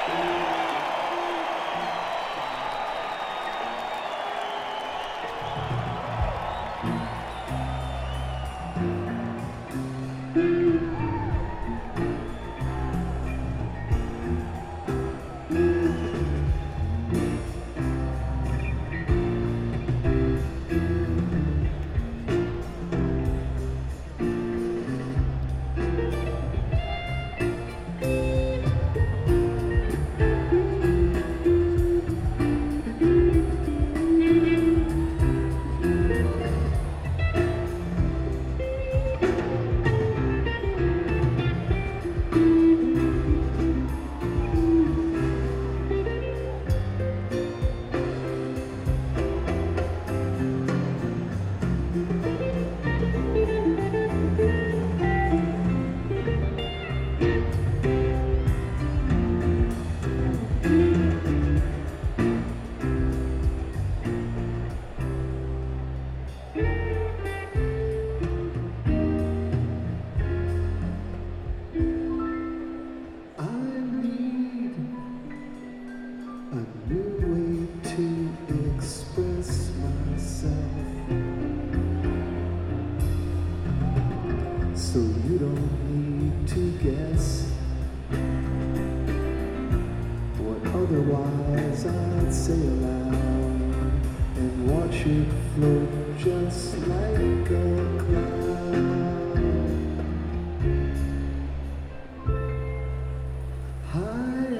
So you don't need to guess what otherwise I'd say aloud and watch it float just like a cloud. High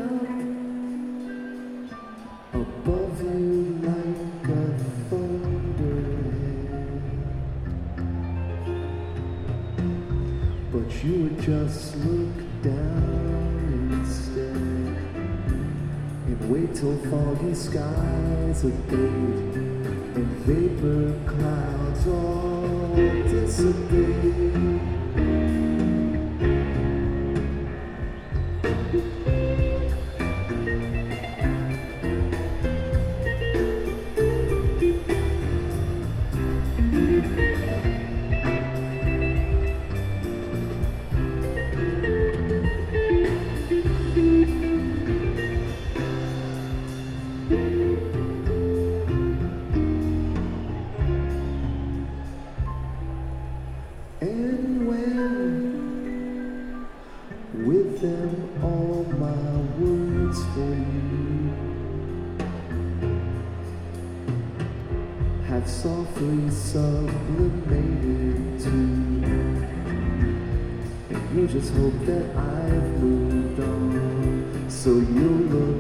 up above you like a thunderhead, but you would just look down instead and wait till foggy skies abate and vapor clouds all dissipate. And when with them all my words for you have softly sublimated too, and you just hope that I've moved on, so you'll look